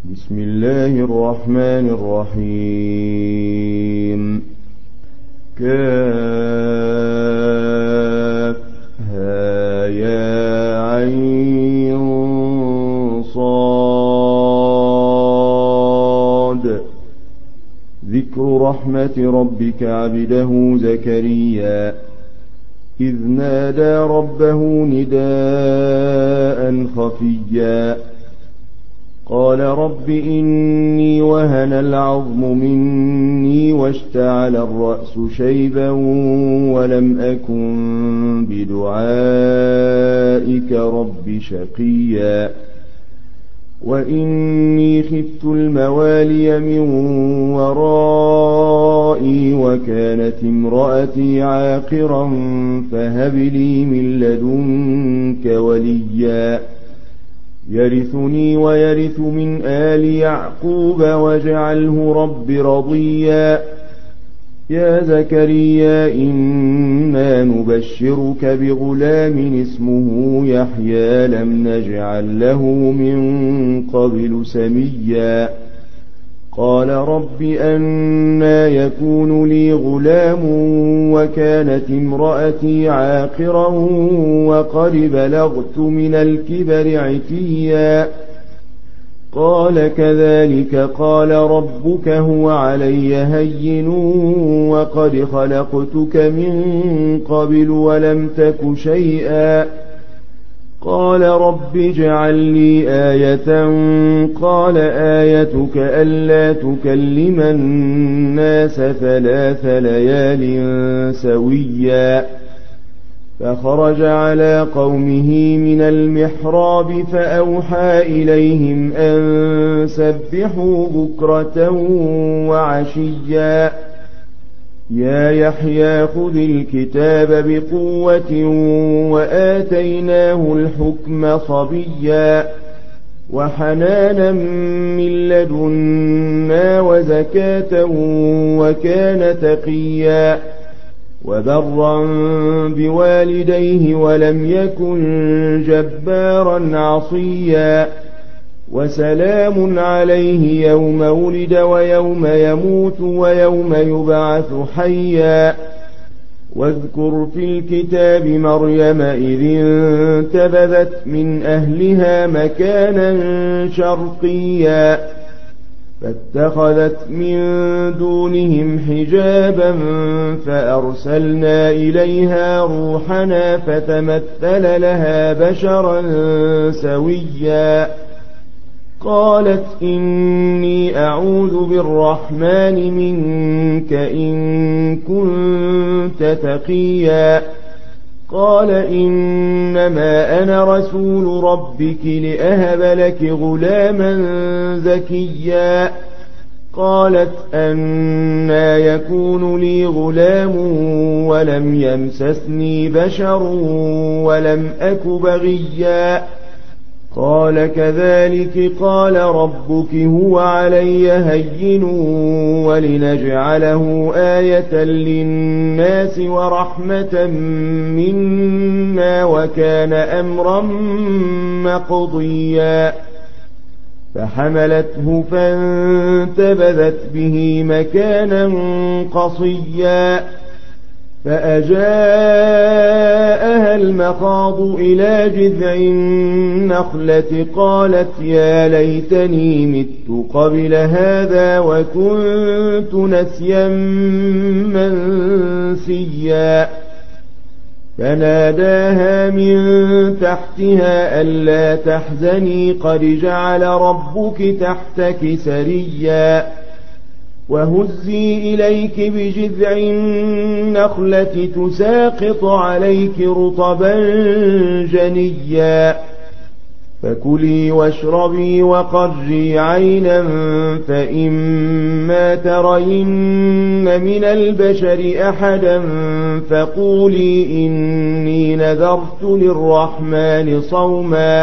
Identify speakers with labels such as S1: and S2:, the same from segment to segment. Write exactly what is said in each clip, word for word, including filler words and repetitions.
S1: بسم الله الرحمن الرحيم. كافها يا عين صاد. ذكر رحمة ربك عبده زكريا إذ نادى ربه نداء خفيا قال رب إني وهن العظم مني واشتعل الرأس شيبا ولم أكن بدعائك رب شقيا وإني خفت الموالي من ورائي وكانت امرأتي عاقرا فهب لي من لدنك وليا يرثني ويرث من آل يعقوب واجعله رب رضيا. يا زكريا إنا نبشرك بغلام اسمه يحيى لم نجعل له من قبل سميا قال رب أنى يكون لي غلام وكانت امرأتي عاقرا وقد بلغت من الكبر عتيا قال كذلك قال ربك هو علي هين وقد خلقتك من قبل ولم تك شيئا قال رب اجعل لي آية قال آيتك ألا تكلم الناس ثلاث ليال سويا فخرج على قومه من المحراب فأوحى إليهم أن سبحوا بكرة وعشيا يا يحيى خذ الكتاب بقوة وآتيناه الحكم صبيا وحنانا من لدنا وزكاة وكان تقيا وبرا بوالديه ولم يكن جبارا عصيا وسلام عليه يوم ولد ويوم يموت ويوم يبعث حيا واذكر في الكتاب مريم إذ انتبذت من أهلها مكانا شرقيا فاتخذت من دونهم حجابا فأرسلنا إليها روحنا فتمثل لها بشرا سويا قالت إني أعوذ بالرحمن منك إن كنت تقيا قال إنما أنا رسول ربك لأهب لك غلاما زكيا قالت أنى يكون لي غلام ولم يمسسني بشر ولم أك بغيا قال كذلك قال ربك هو علي هين ولنجعله آية للناس ورحمة منا وكان أمرا مقضيا فحملته فانتبذت به مكانا قصيا فأجاءها المخاض إلى جذع النخلة قالت يا ليتني مت قبل هذا وكنت نسيا منسيا فناداها من تحتها ألا تحزني قد جعل ربك تحتك سريا وهزي إليك بجذع النخلة تساقط عليك رطبا جنيا فكلي واشربي وقري عينا فإما ترين من البشر أحدا فقولي إني نذرت للرحمن صوما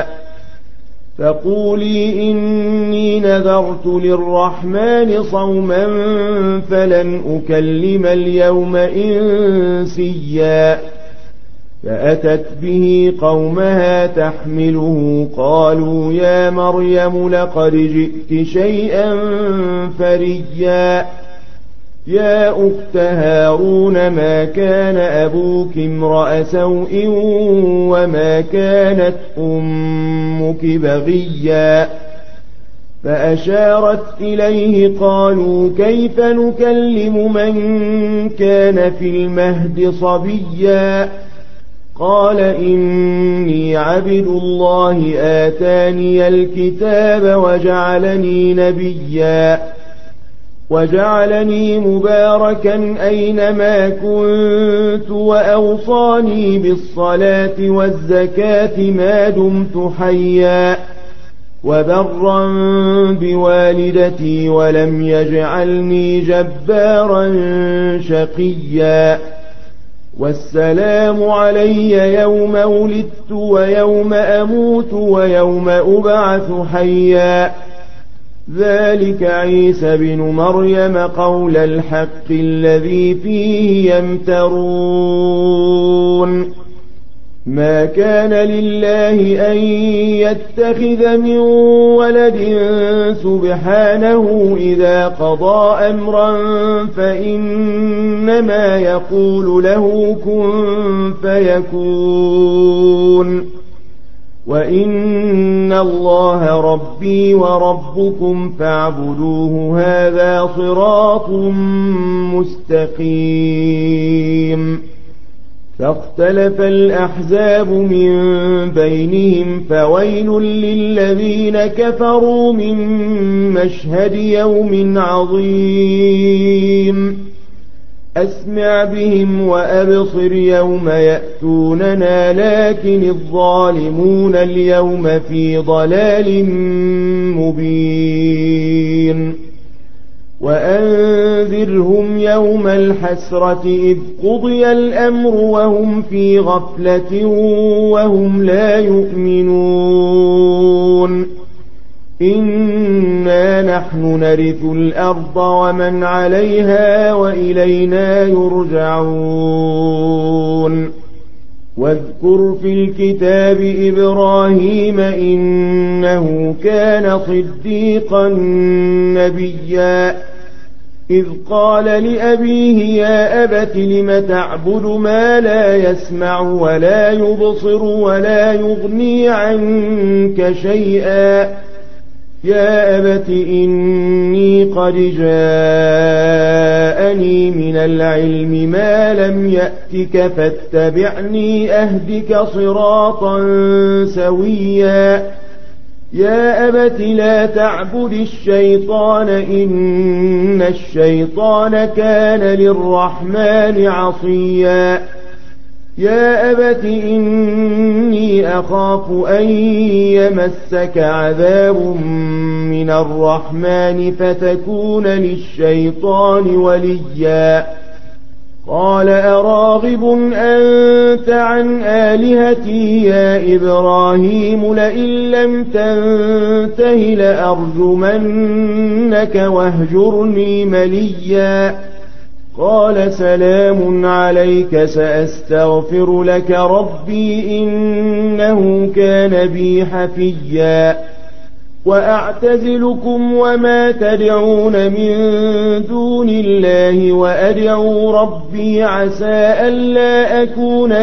S1: فقولي إني نذرت للرحمن صوما فلن أكلم اليوم إنسيا فأتت به قومها تحمله قالوا يا مريم لقد جئت شيئا فريا يا أخت هارون ما كان أبوك امرأ سوء وما كانت أمك بغيا فأشارت إليه قالوا كيف نكلم من كان في المهد صبيا قال إني عبد الله آتاني الكتاب وجعلني نبيا وجعلني مباركا أينما كنت وأوصاني بالصلاة والزكاة ما دمت حيا وبرا بوالدتي ولم يجعلني جبارا شقيا والسلام علي يوم ولدت ويوم أموت ويوم أبعث حيا ذلك عيسى بن مريم قول الحق الذي فيه يمترون ما كان لله أن يتخذ من ولد سبحانه إذا قضى أمرا فإنما يقول له كن فيكون وإن الله ربي وربكم فاعبدوه هذا صراط مستقيم فاختلف الأحزاب من بينهم فويل للذين كفروا من مشهد يوم عظيم أسمع بهم وأبصر يوم يأتوننا لكن الظالمون اليوم في ضلال مبين وأنذرهم يوم الحسرة إذ قضي الأمر وهم في غفلة وهم لا يؤمنون إنا نحن نرث الأرض ومن عليها وإلينا يرجعون واذكر في الكتاب إبراهيم إنه كان صديقا نبيا إذ قال لأبيه يا أبت لم تعبد ما لا يسمع ولا يبصر ولا يغني عنك شيئا يا أبت إني قد جاءني من العلم ما لم يأتك فاتبعني أهدك صراطا سويا يا أبت لا تعبد الشيطان إن الشيطان كان للرحمن عصيا يا أبت إني أخاف أن يمسك عذاب من الرحمن فتكون للشيطان وليا قال أراغب أنت عن آلهتي يا إبراهيم لئن لم تنته لأرجمنك واهجرني مليا قال سلام عليك سأستغفر لك ربي إنه كان بي حفيا وأعتزلكم وما تدعون من دون الله وأدعو ربي عسى ألا أكون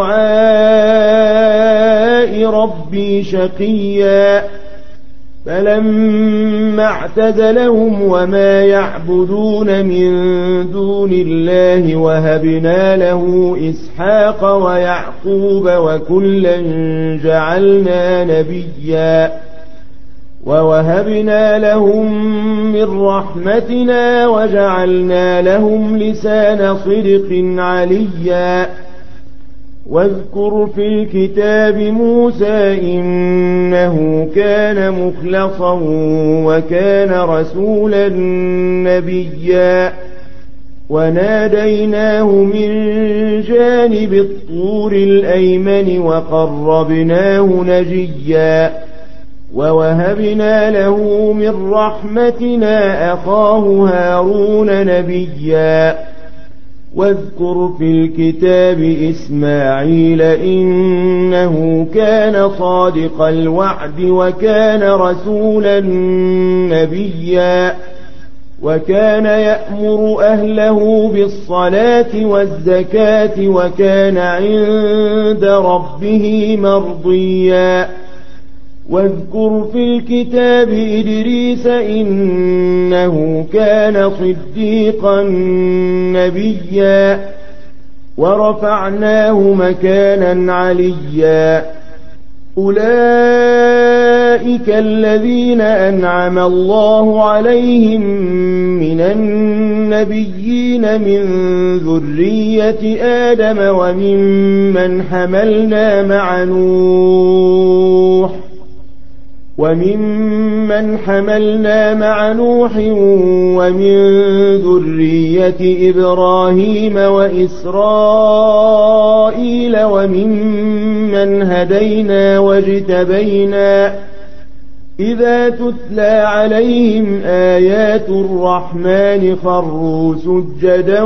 S1: بدعاء ربي شقيا فلما اعتزلهم وما يعبدون من دون الله وهبنا له إسحاق ويعقوب وكلا جعلنا نبيا ووهبنا لهم من رحمتنا وجعلنا لهم لسان صدق عليا واذكر في الكتاب موسى إنه كان مخلصا وكان رسولا نبيا وناديناه من جانب الطور الأيمن وقربناه نجيا ووهبنا له من رحمتنا أخاه هارون نبيا واذكر في الكتاب إسماعيل إنه كان صادق الوعد وكان رسولا نبيا وكان يأمر أهله بالصلاة والزكاة وكان عند ربه مرضيا واذكر في الكتاب إدريس إنه كان صديقا نبيا ورفعناه مكانا عليا أولئك الذين أنعم الله عليهم من النبيين من ذرية آدم وممن حملنا مع نوح وممن حملنا مع نوح ومن ذرية إبراهيم وإسرائيل وممن هدينا واجتبينا إذا تتلى عليهم آيات الرحمن خروا سجدا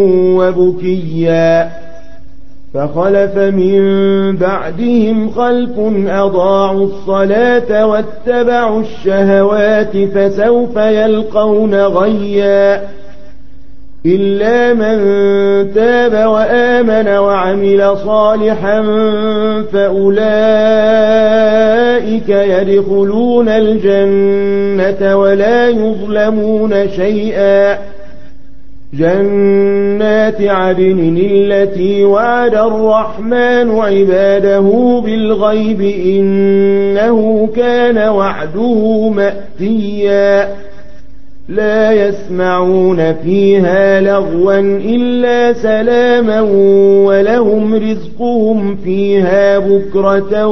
S1: وبكيا فخلف من بعدهم خلف أضاعوا الصلاة واتبعوا الشهوات فسوف يلقون غيا إلا من تاب وآمن وعمل صالحا فأولئك يدخلون الجنة ولا يظلمون شيئا جنات عدن التي وعد الرحمن عباده بالغيب إنه كان وعده مأتيا لا يسمعون فيها لغوا إلا سلاما ولهم رزقهم فيها بكرة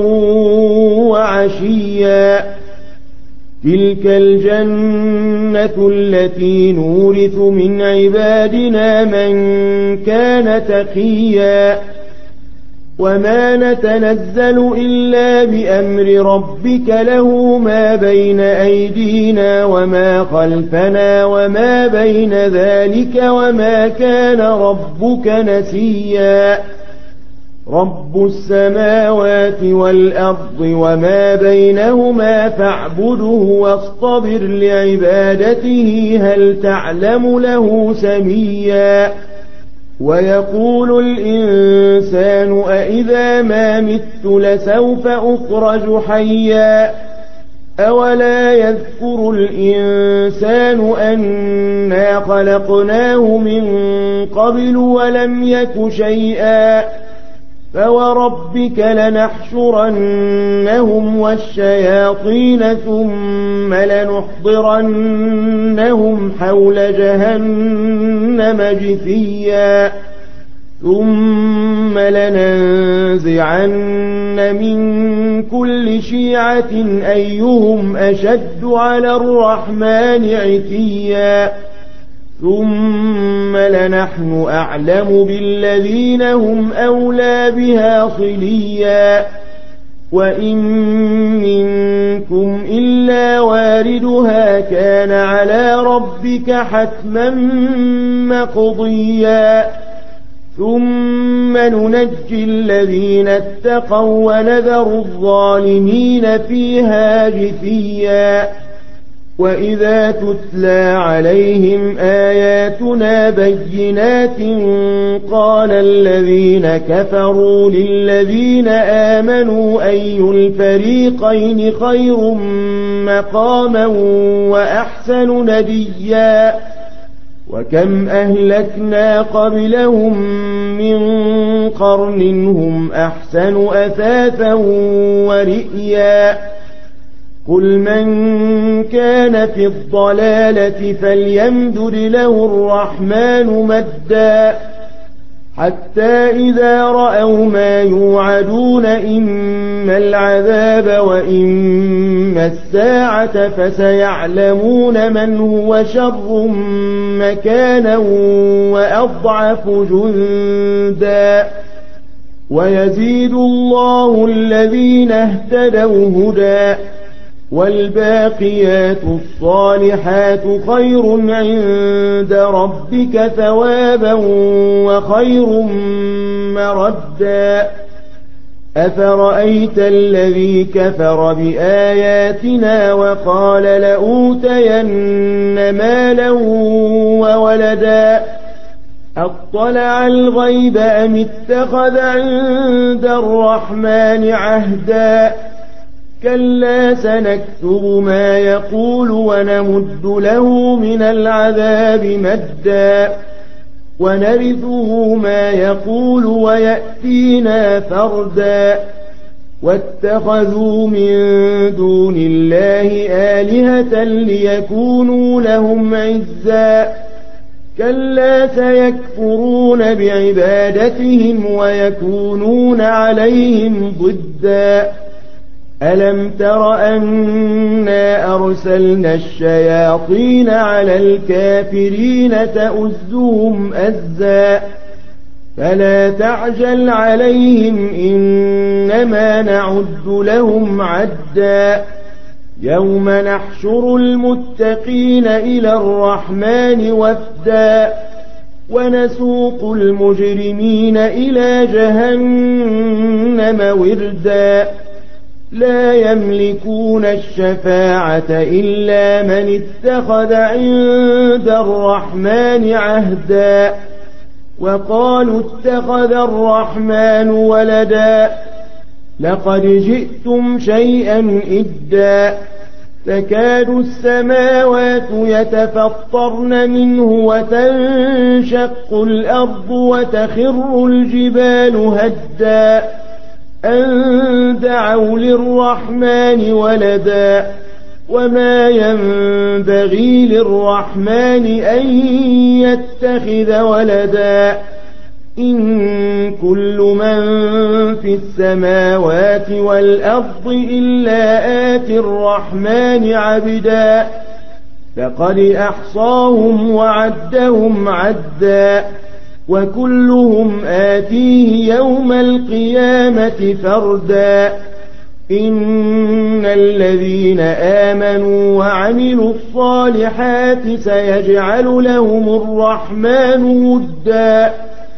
S1: وعشيا تلك الجنة التي نورث من عبادنا من كان تقيا وما نتنزل إلا بأمر ربك له ما بين أيدينا وما خلفنا وما بين ذلك وما كان ربك نسيا رب السماوات والأرض وما بينهما فاعبده واصطبر لعبادته هل تعلم له سميا ويقول الإنسان أإذا ما مت لسوف أخرج حيا أولا يذكر الإنسان أنا خلقناه من قبل ولم يك شيئا فوربك لنحشرنهم والشياطين ثم لنحضرنهم حول جهنم جثيا ثم لننزعن من كل شيعة أيهم أشد على الرحمن عتيا ثم لنحن أعلم بالذين هم أولى بها صليا وإن منكم إلا واردها كان على ربك حتما مقضيا ثم ننجي الذين اتقوا ونذر الظالمين فيها جثيا وإذا تتلى عليهم آياتنا بينات قال الذين كفروا للذين آمنوا أي الفريقين خير مقاما وأحسن نديا وكم أهلكنا قبلهم من قرن هم أحسن أثاثا ورئيا قل من كان في الضلالة فليمدد له الرحمن مدا حتى إذا رأوا ما يوعدون إما العذاب وإما الساعة فسيعلمون من هو شر مكانا وأضعف جندا ويزيد الله الذين اهتدوا هدى والباقيات الصالحات خير عند ربك ثوابا وخير مردا أفرأيت الذي كفر بآياتنا وقال لأوتين مالا وولدا أطلع الغيب أم اتخذ عند الرحمن عهدا كلا سنكتب ما يقول ونمد له من العذاب مدا ونرثه ما يقول ويأتينا فردا واتخذوا من دون الله آلهة ليكونوا لهم عزا كلا سيكفرون بعبادتهم ويكونون عليهم ضدا ألم تر أنا أرسلنا الشياطين على الكافرين تؤزهم أزا فلا تعجل عليهم إنما نعد لهم عدا يوم نحشر المتقين إلى الرحمن وفدا ونسوق المجرمين إلى جهنم وردا لا يملكون الشفاعة إلا من اتخذ عند الرحمن عهدا وقالوا اتخذ الرحمن ولدا لقد جئتم شيئا إدا تكاد السماوات يتفطرن منه وتنشق الأرض وتخر الجبال هدا أن دعوا للرحمن ولدا وما ينبغي للرحمن أن يتخذ ولدا إن كل من في السماوات والأرض إلا آتي الرحمن عبدا لقد أحصاهم وعدهم عدا وكلهم آتيه يوم القيامة فردا إن الذين آمنوا وعملوا الصالحات سيجعل لهم الرحمن ودا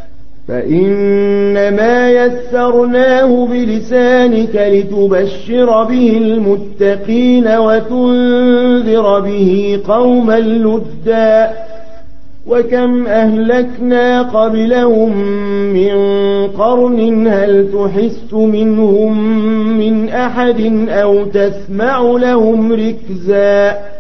S1: فإنما يسرناه بلسانك لتبشر به المتقين وتنذر به قوما لدا وكم أهلكنا قبلهم من قرن هل تحس منهم من أحد أو تسمع لهم ركزا